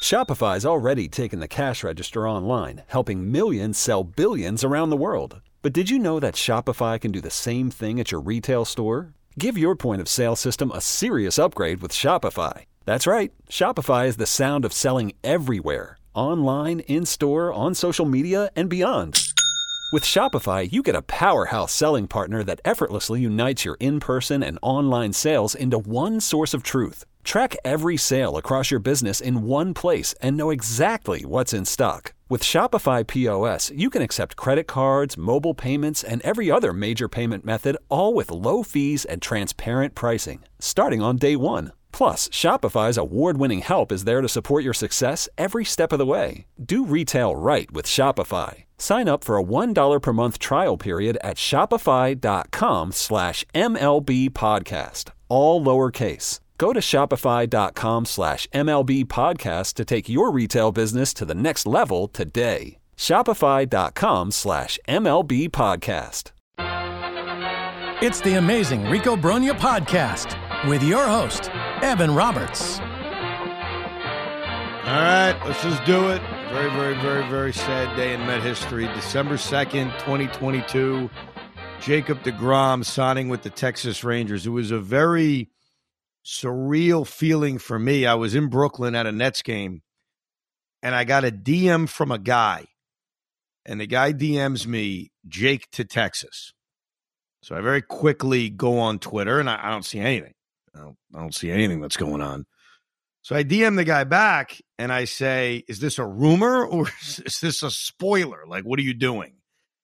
Shopify's already taken the cash register online, helping millions sell billions around the world. But did you know that Shopify can do the same thing at your retail store? Give your point of sale system a serious upgrade with Shopify. That's right, Shopify is the sound of selling everywhere, online, in-store, on social media, and beyond. With Shopify, you get a powerhouse selling partner that effortlessly unites your in-person and online sales into one source of truth. Track every sale across your business in one place and know exactly what's in stock. With Shopify POS, you can accept credit cards, mobile payments, and every other major payment method, all with low fees and transparent pricing, starting on day one. Plus, Shopify's award-winning help is there to support your success every step of the way. Do retail right with Shopify. Sign up for a $1 per month trial period at shopify.com/MLB podcast, all lowercase. Go to shopify.com/MLB podcast to take your retail business to the next level today. Shopify.com/MLB podcast. It's the Amazing Rico Brogna podcast with your host, Evan Roberts. All right, let's just do it. Very, very, very, very sad day in Met history. December 2nd, 2022. Jacob deGrom signing with the Texas Rangers. It was a very surreal feeling for me. I was in Brooklyn at a Nets game, and I got a DM from a guy. And the guy DMs me, Jake to Texas. So I very quickly go on Twitter, and I don't see anything. I don't see anything that's going on. So I DM the guy back, and I say, is this a rumor or is this a spoiler? Like, what are you doing?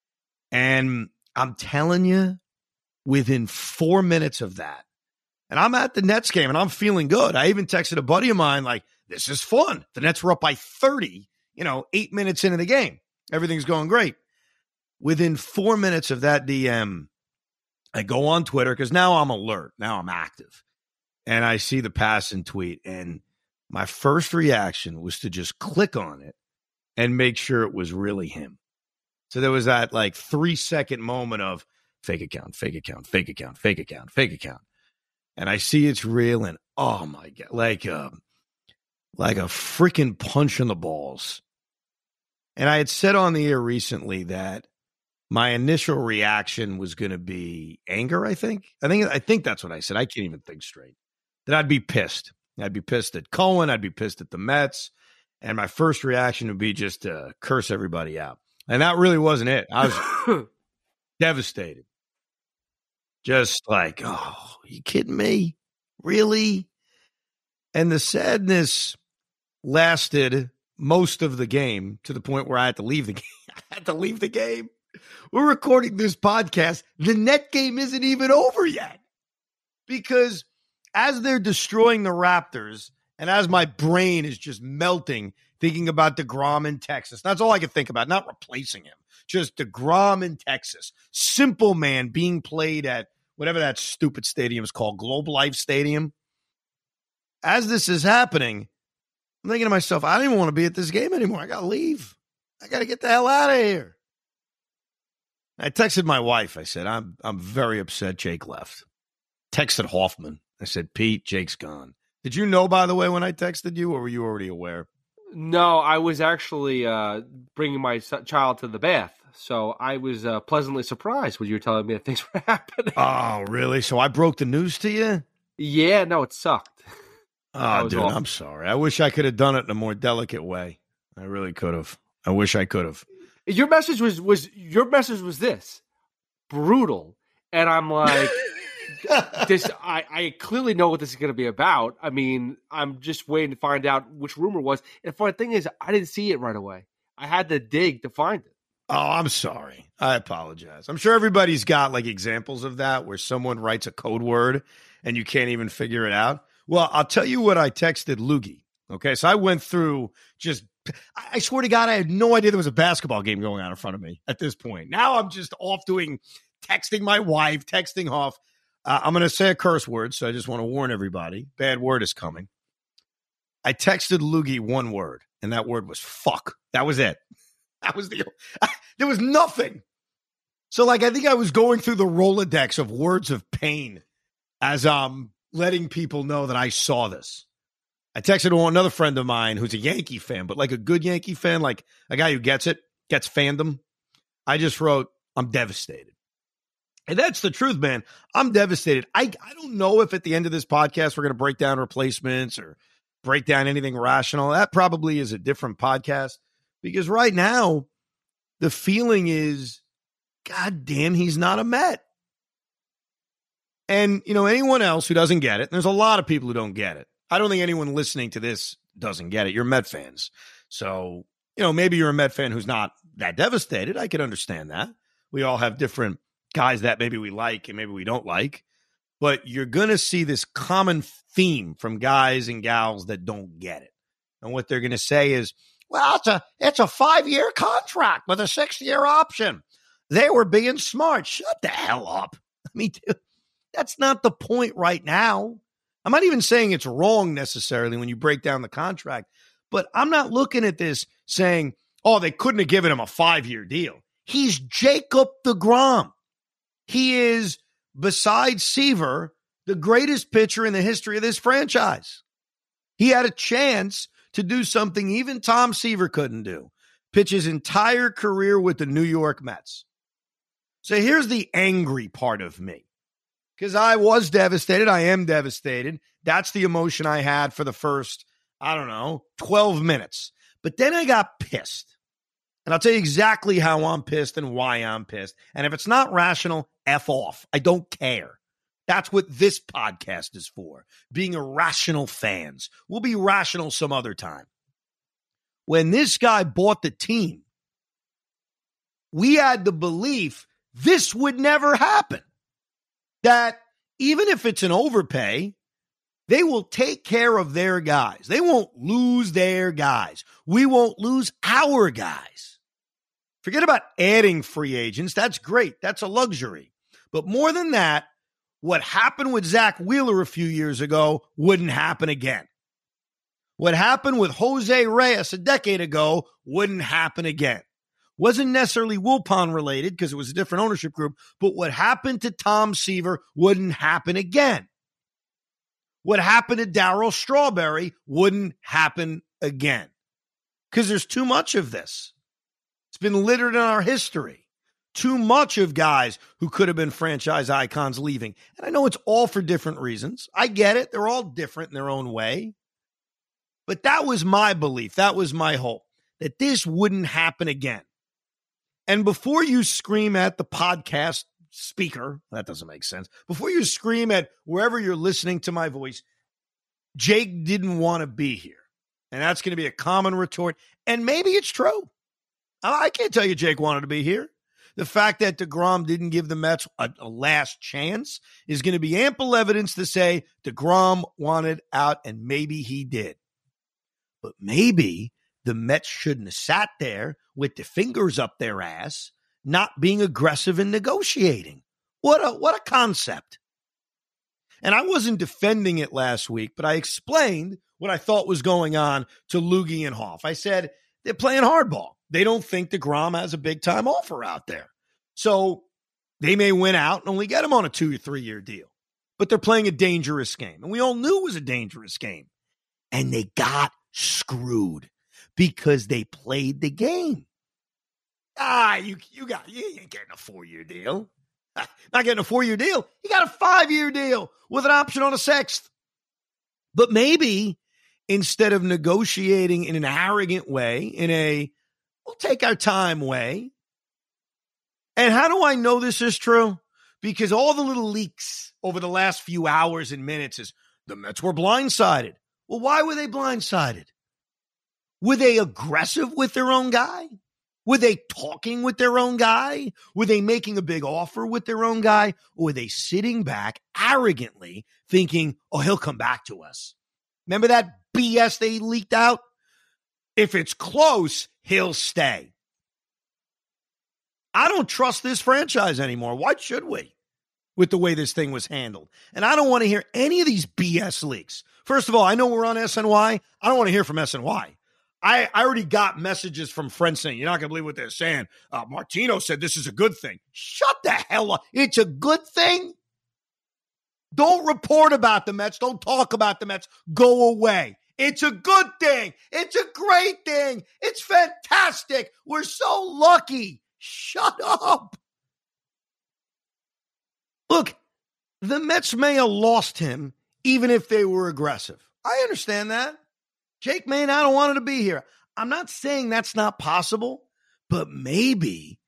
And I'm telling you, within 4 minutes of that, and I'm at the Nets game, and I'm feeling good. I even texted a buddy of mine, like, this is fun. The Nets were up by 30, 8 minutes into the game. Everything's going great. Within 4 minutes of that DM, I go on Twitter because now I'm alert. Now I'm active. And I see the pass and tweet. And my first reaction was to just click on it and make sure it was really him. So there was that 3-second moment of fake account, fake account, fake account, fake account, fake account. And I see it's real. And oh my God, like a freaking punch in the balls. And I had said on the air recently that my initial reaction was going to be anger, I think. I think that's what I said. I can't even think straight. That I'd be pissed. I'd be pissed at Cohen. I'd be pissed at the Mets. And my first reaction would be just to curse everybody out. And that really wasn't it. I was devastated. Just like, oh, you kidding me? Really? And the sadness lasted most of the game to the point where I had to leave the game. I had to leave the game. We're recording this podcast. The Net game isn't even over yet. Because as they're destroying the Raptors, and as my brain is just melting, thinking about DeGrom in Texas, that's all I can think about, not replacing him. Just DeGrom in Texas. Simple Man being played at whatever that stupid stadium is called, Globe Life Stadium. As this is happening, I'm thinking to myself, I don't even want to be at this game anymore. I got to leave. I got to get the hell out of here. I texted my wife. I said, I'm very upset Jake left. Texted Hoffman. I said, Pete, Jake's gone. Did you know, by the way, when I texted you, or were you already aware? No, I was actually bringing my child to the bath. So I was pleasantly surprised when you were telling me that things were happening. Oh, really? So I broke the news to you? Yeah, no, it sucked. Oh, dude, awful. I'm sorry. I wish I could have done it in a more delicate way. I really could have. I wish I could have. Your message was this brutal, and I'm like, this. I clearly know what this is going to be about. I mean, I'm just waiting to find out which rumor was. And the funny thing is, I didn't see it right away. I had to dig to find it. Oh, I'm sorry. I apologize. I'm sure everybody's got examples of that where someone writes a code word and you can't even figure it out. Well, I'll tell you what I texted Loogie. Okay, so I went through I swear to God, I had no idea there was a basketball game going on in front of me at this point. Now I'm just off texting my wife, texting Hoff. I'm going to say a curse word, so I just want to warn everybody. Bad word is coming. I texted Loogie one word, and that word was fuck. That was it. There was nothing. So I think I was going through the Rolodex of words of pain as I'm letting people know that I saw this. I texted another friend of mine who's a Yankee fan, but like a good Yankee fan, like a guy who gets it, gets fandom. I just wrote, I'm devastated. And that's the truth, man. I'm devastated. I don't know if at the end of this podcast we're going to break down replacements or break down anything rational. That probably is a different podcast because right now the feeling is, God damn, he's not a Met. And, anyone else who doesn't get it, there's a lot of people who don't get it. I don't think anyone listening to this doesn't get it. You're Met fans. So, maybe you're a Met fan who's not that devastated. I could understand that. We all have different guys that maybe we like and maybe we don't like. But you're going to see this common theme from guys and gals that don't get it. And what they're going to say is, well, it's a 5-year contract with a 6-year option. They were being smart. Shut the hell up. I mean, dude, that's not the point right now. I'm not even saying it's wrong necessarily when you break down the contract, but I'm not looking at this saying, oh, they couldn't have given him a 5-year deal. He's Jacob deGrom. He is, besides Seaver, the greatest pitcher in the history of this franchise. He had a chance to do something even Tom Seaver couldn't do, pitch his entire career with the New York Mets. So here's the angry part of me, because I was devastated. I am devastated. That's the emotion I had for the first, 12 minutes. But then I got pissed. And I'll tell you exactly how I'm pissed and why I'm pissed. And if it's not rational, F off. I don't care. That's what this podcast is for, being irrational fans. We'll be rational some other time. When this guy bought the team, we had the belief this would never happen. That even if it's an overpay, they will take care of their guys. They won't lose their guys. We won't lose our guys. Forget about adding free agents. That's great. That's a luxury. But more than that, what happened with Zach Wheeler a few years ago wouldn't happen again. What happened with Jose Reyes a decade ago wouldn't happen again. Wasn't necessarily Wilpon related because it was a different ownership group, but what happened to Tom Seaver wouldn't happen again. What happened to Darryl Strawberry wouldn't happen again because there's too much of this. It's been littered in our history. Too much of guys who could have been franchise icons leaving. And I know it's all for different reasons. I get it. They're all different in their own way. But that was my belief. That was my hope, that this wouldn't happen again. And before you scream at the podcast speaker, that doesn't make sense. Before you scream at wherever you're listening to my voice, Jake didn't want to be here. And that's going to be a common retort. And maybe it's true. I can't tell you Jake wanted to be here. The fact that deGrom didn't give the Mets a last chance is going to be ample evidence to say deGrom wanted out, and maybe he did. But maybe the Mets shouldn't have sat there with the fingers up their ass, not being aggressive in negotiating. What a concept. And I wasn't defending it last week, but I explained what I thought was going on to Loogie and Hoff. I said, they're playing hardball. They don't think deGrom has a big-time offer out there. So they may win out and only get him on a 2 or 3 year deal. But they're playing a dangerous game. And we all knew it was a dangerous game. And they got screwed because they played the game. You ain't getting a 4-year deal. Not getting a 4-year deal. You got a 5-year deal with an option on a 6th. But maybe instead of negotiating in an arrogant way, in a we'll take our time way. And how do I know this is true? Because all the little leaks over the last few hours and minutes is the Mets were blindsided. Well, why were they blindsided? Were they aggressive with their own guy? Were they talking with their own guy? Were they making a big offer with their own guy? Or were they sitting back arrogantly thinking, oh, he'll come back to us? Remember that BS they leaked out? If it's close, he'll stay. I don't trust this franchise anymore. Why should we? With the way this thing was handled. And I don't want to hear any of these BS leaks. First of all, I know we're on SNY. I don't want to hear from SNY. I already got messages from friends saying, you're not going to believe what they're saying. Martino said this is a good thing. Shut the hell up. It's a good thing. Don't report about the Mets. Don't talk about the Mets. Go away. It's a good thing. It's a great thing. It's fantastic. We're so lucky. Shut up. Look, the Mets may have lost him even if they were aggressive. I understand that. Jake may not have wanted to be here. I'm not saying that's not possible, but maybe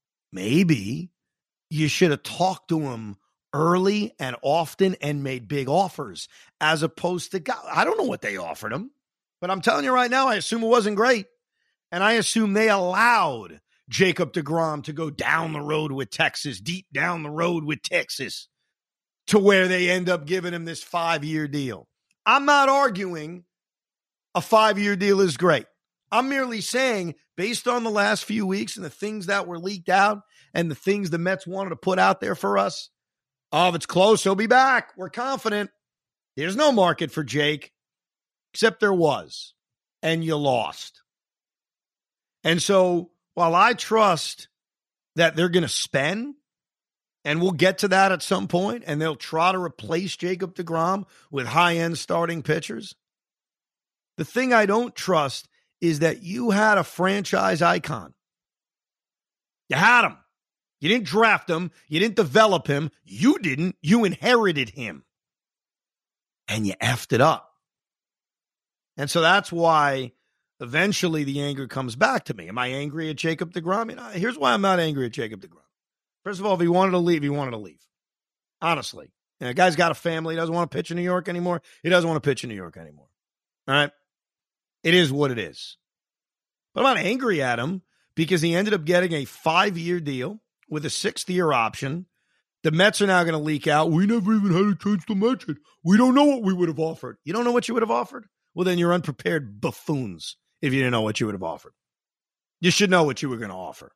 you should have talked to him early and often and made big offers as opposed to, I don't know what they offered him, but I'm telling you right now, I assume it wasn't great. And I assume they allowed Jacob deGrom to go down the road with Texas, deep down the road with Texas, to where they end up giving him this 5-year deal. I'm not arguing a 5-year deal is great. I'm merely saying, based on the last few weeks and the things that were leaked out and the things the Mets wanted to put out there for us, if it's close, he'll be back. We're confident. There's no market for Jake, except there was, and you lost. And so while I trust that they're going to spend, and we'll get to that at some point, and they'll try to replace Jacob deGrom with high-end starting pitchers, the thing I don't trust is that you had a franchise icon. You had him. You didn't draft him. You didn't develop him. You didn't. You inherited him. And you effed it up. And so that's why eventually the anger comes back to me. Am I angry at Jacob deGrom? Here's why I'm not angry at Jacob deGrom. First of all, if he wanted to leave, he wanted to leave. Honestly. The guy's got a family. He doesn't want to pitch in New York anymore. He doesn't want to pitch in New York anymore. All right? It is what it is. But I'm not angry at him because he ended up getting a 5-year deal with a 6th-year option. The Mets are now going to leak out. We never even had a chance to mention. We don't know what we would have offered. You don't know what you would have offered? Well, then you're unprepared buffoons if you didn't know what you would have offered. You should know what you were going to offer.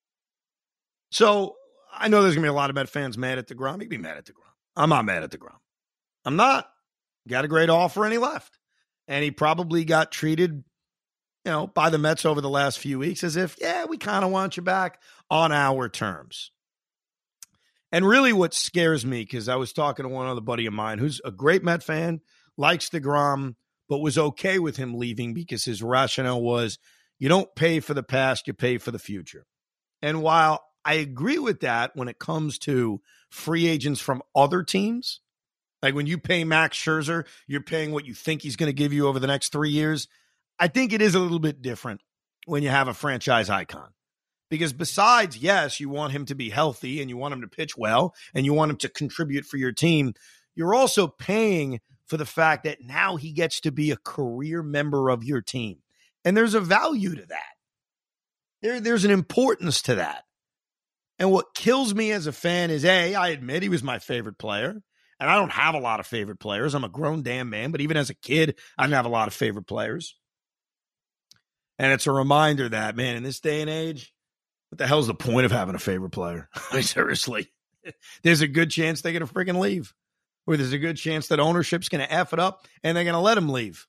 So I know there's going to be a lot of Met fans mad at deGrom. You can be mad at deGrom. I'm not mad at deGrom. I'm not. Got a great offer and he left. And he probably got treated, by the Mets over the last few weeks as if, yeah, we kind of want you back on our terms. And really what scares me, because I was talking to one other buddy of mine who's a great Met fan, likes deGrom, but was okay with him leaving because his rationale was you don't pay for the past, you pay for the future. And while I agree with that when it comes to free agents from other teams, like when you pay Max Scherzer, you're paying what you think he's going to give you over the next 3 years. I think it is a little bit different when you have a franchise icon. Because besides, yes, you want him to be healthy and you want him to pitch well and you want him to contribute for your team, you're also paying for the fact that now he gets to be a career member of your team. And there's a value to that. There's an importance to that. And what kills me as a fan is, I admit he was my favorite player. And I don't have a lot of favorite players. I'm a grown damn man. But even as a kid, I didn't have a lot of favorite players. And it's a reminder that, man, in this day and age, what the hell's the point of having a favorite player? I mean, seriously. There's a good chance they're going to freaking leave. Or there's a good chance that ownership's going to F it up and they're going to let him leave.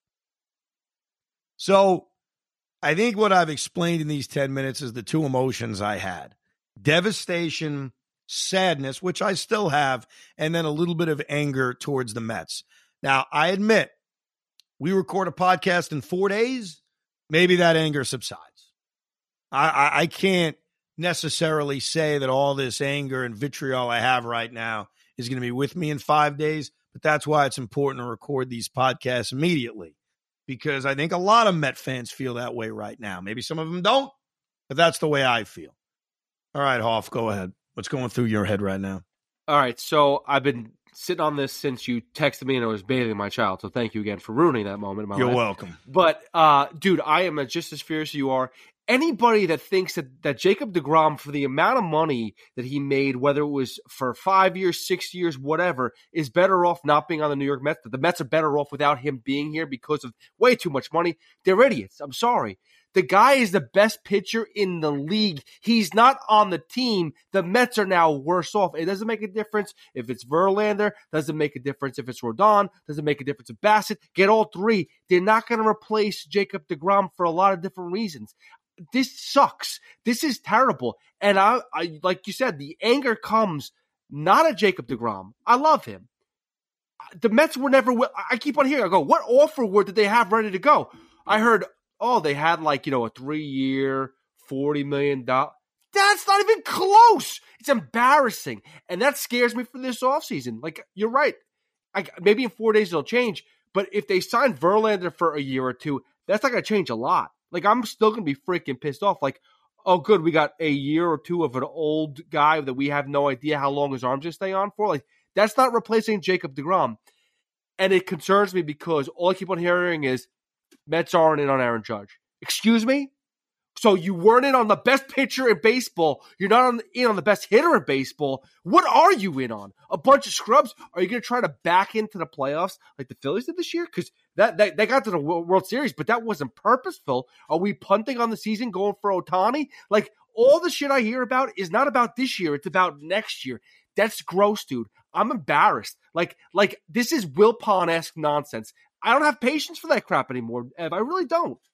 So I think what I've explained in these 10 minutes is the two emotions I had. Devastation, sadness, which I still have, and then a little bit of anger towards the Mets. Now, I admit, we record a podcast in 4 days, maybe that anger subsides. I can't necessarily say that all this anger and vitriol I have right now is going to be with me in 5 days, but that's why it's important to record these podcasts immediately, because I think a lot of Met fans feel that way right now. Maybe some of them don't, but that's the way I feel. All right, Hoff, go ahead. What's going through your head right now? All right, so I've been sitting on this since you texted me and I was bathing my child, so thank you again for ruining that moment in my life. You're welcome. But, dude, I am just as furious as you are. Anybody that thinks that Jacob deGrom, for the amount of money that he made, whether it was for 5 years, 6 years, whatever, is better off not being on the New York Mets, that the Mets are better off without him being here because of way too much money, they're idiots. I'm sorry. The guy is the best pitcher in the league. He's not on the team. The Mets are now worse off. It doesn't make a difference if it's Verlander. Doesn't make a difference if it's Rodon. Doesn't make a difference if Bassett. Get all three. They're not going to replace Jacob deGrom for a lot of different reasons. This sucks. This is terrible. And I like you said, the anger comes not at Jacob deGrom. I love him. The Mets were never. I keep on hearing. I go, what offer did they have ready to go? I heard, they had a 3-year, $40 million. That's not even close. It's embarrassing, and that scares me for this offseason. You're right. Maybe in 4 days it'll change, but if they sign Verlander for a year or two, that's not going to change a lot. I'm still going to be freaking pissed off. Oh, good, we got a year or two of an old guy that we have no idea how long his arms will stay on for. That's not replacing Jacob deGrom. And it concerns me because all I keep on hearing is Mets aren't in on Aaron Judge. Excuse me? So you weren't in on the best pitcher in baseball. You're not in on the best hitter in baseball. What are you in on? A bunch of scrubs? Are you going to try to back into the playoffs like the Phillies did this year? Because they got to the World Series, but that wasn't purposeful. Are we punting on the season going for Ohtani? All the shit I hear about is not about this year. It's about next year. That's gross, dude. I'm embarrassed. This is Wilpon-esque nonsense. I don't have patience for that crap anymore, Ev. I really don't.